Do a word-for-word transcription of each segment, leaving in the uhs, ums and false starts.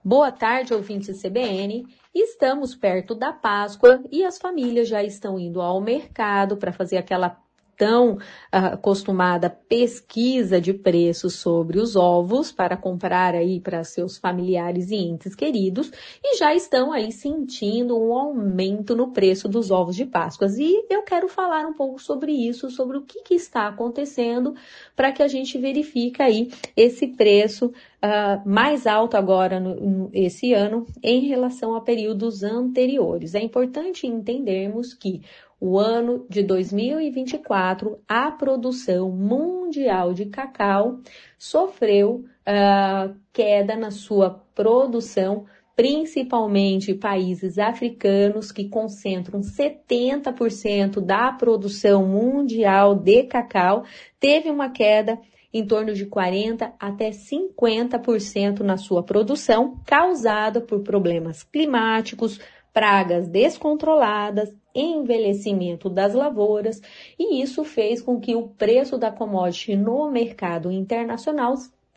Boa tarde, ouvintes C B N. Estamos perto da Páscoa e as famílias já estão indo ao mercado para fazer aquela tão uh, acostumada pesquisa de preços sobre os ovos para comprar aí para seus familiares e entes queridos e já estão aí sentindo um aumento no preço dos ovos de Páscoa. E eu quero falar um pouco sobre isso, sobre o que, que está acontecendo para que a gente verifique aí esse preço uh, mais alto agora no, no, esse ano em relação a períodos anteriores. É importante entendermos que o ano de dois mil e vinte e quatro, a produção mundial de cacau sofreu uh, queda na sua produção, principalmente países africanos que concentram setenta por cento da produção mundial de cacau, teve uma queda em torno de quarenta até cinquenta por cento na sua produção, causada por problemas climáticos, pragas descontroladas, envelhecimento das lavouras, e isso fez com que o preço da commodity no mercado internacional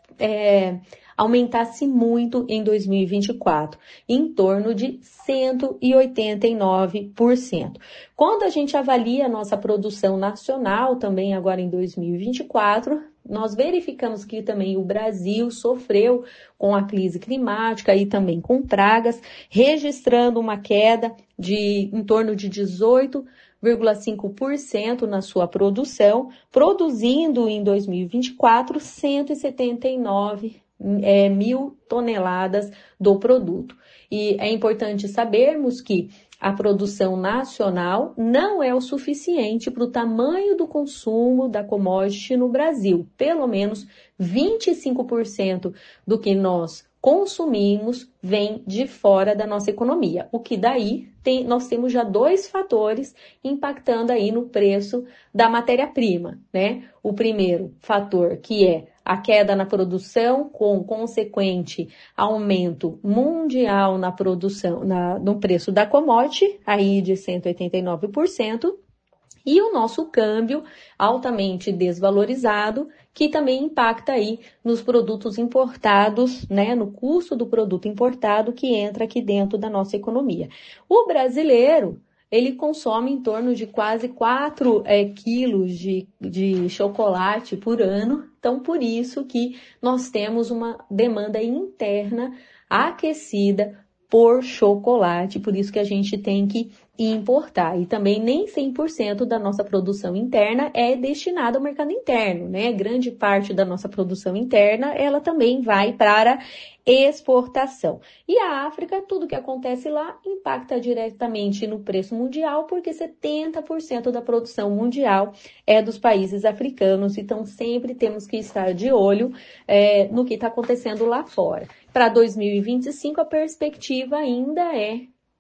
é, aumentasse muito em dois mil e vinte e quatro, em torno de cento e oitenta e nove por cento. Quando a gente avalia a nossa produção nacional, também agora em dois mil e vinte e quatro, nós verificamos que também o Brasil sofreu com a crise climática e também com pragas, registrando uma queda de em torno de dezoito vírgula cinco por cento na sua produção, produzindo em dois mil e vinte e quatro cento e setenta e nove é, mil toneladas do produto. E é importante sabermos que a produção nacional não é o suficiente para o tamanho do consumo da commodity no Brasil. Pelo menos vinte e cinco por cento do que nós consumimos vem de fora da nossa economia. O que daí tem, nós temos já dois fatores impactando aí no preço da matéria-prima, né? O primeiro fator, que é a queda na produção com consequente aumento mundial na produção, na, no preço da commodity, aí de cento e oitenta e nove por cento, e o nosso câmbio altamente desvalorizado, que também impacta aí nos produtos importados, né, no custo do produto importado que entra aqui dentro da nossa economia. O brasileiro, ele consome em torno de quase quatro é, quilos de, de chocolate por ano, então por isso que nós temos uma demanda interna aquecida por chocolate, por isso que a gente tem que importar. E também nem cem por cento da nossa produção interna é destinada ao mercado interno, né? Grande parte da nossa produção interna, ela também vai para exportação. E a África, tudo que acontece lá impacta diretamente no preço mundial, porque setenta por cento da produção mundial é dos países africanos, então sempre temos que estar de olho é, no que está acontecendo lá fora. Para dois mil e vinte e cinco, a perspectiva ainda é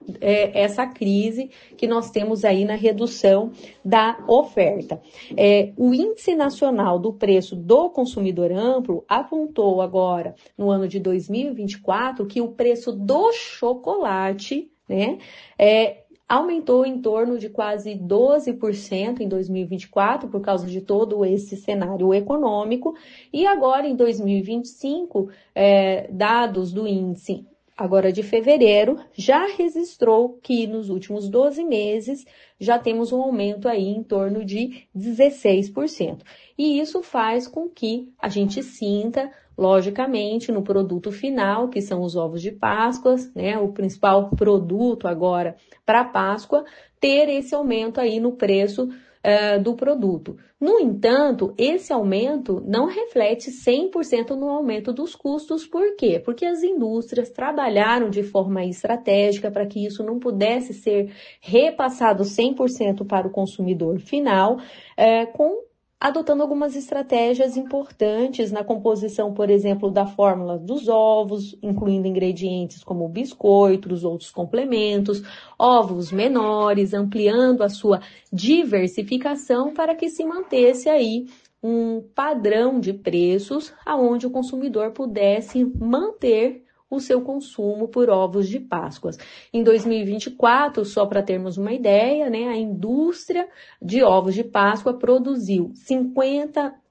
É, essa crise que nós temos aí na redução da oferta. É, o Índice Nacional do Preço do Consumidor Amplo apontou agora, no ano de dois mil e vinte e quatro, que o preço do chocolate, né, é, aumentou em torno de quase doze por cento em dois mil e vinte e quatro, por causa de todo esse cenário econômico, e agora em dois mil e vinte e cinco, é, dados do índice agora de fevereiro, já registrou que nos últimos doze meses já temos um aumento aí em torno de dezesseis por cento. E isso faz com que a gente sinta, logicamente, no produto final, que são os ovos de Páscoa, né, o principal produto agora para a Páscoa, ter esse aumento aí no preço Uh, do produto. No entanto, esse aumento não reflete cem por cento no aumento dos custos. Por quê? Porque as indústrias trabalharam de forma estratégica para que isso não pudesse ser repassado cem por cento para o consumidor final, uh, com adotando algumas estratégias importantes na composição, por exemplo, da fórmula dos ovos, incluindo ingredientes como biscoitos, outros complementos, ovos menores, ampliando a sua diversificação para que se mantesse aí um padrão de preços aonde o consumidor pudesse manter o seu consumo por ovos de Páscoa. Em dois mil e vinte e quatro, só para termos uma ideia, né, a indústria de ovos de Páscoa produziu cinquenta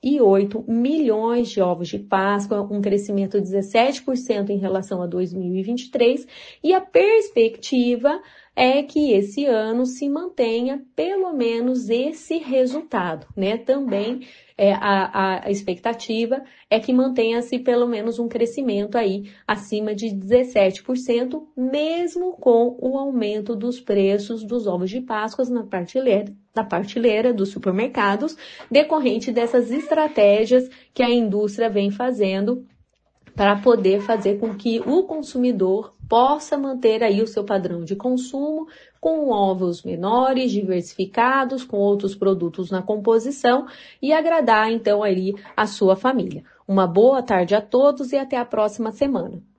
e oito milhões de ovos de Páscoa, um crescimento de dezessete por cento em relação a dois mil e vinte e três, e a perspectiva é que esse ano se mantenha pelo menos esse resultado, né? Também é, a, a expectativa é que mantenha-se pelo menos um crescimento aí acima de dezessete por cento, mesmo com o aumento dos preços dos ovos de Páscoa na prateleira, na prateleira dos supermercados, decorrente dessas estratégias que a indústria vem fazendo para poder fazer com que o consumidor possa manter aí o seu padrão de consumo com ovos menores, diversificados, com outros produtos na composição e agradar então ali a sua família. Uma boa tarde a todos e até a próxima semana.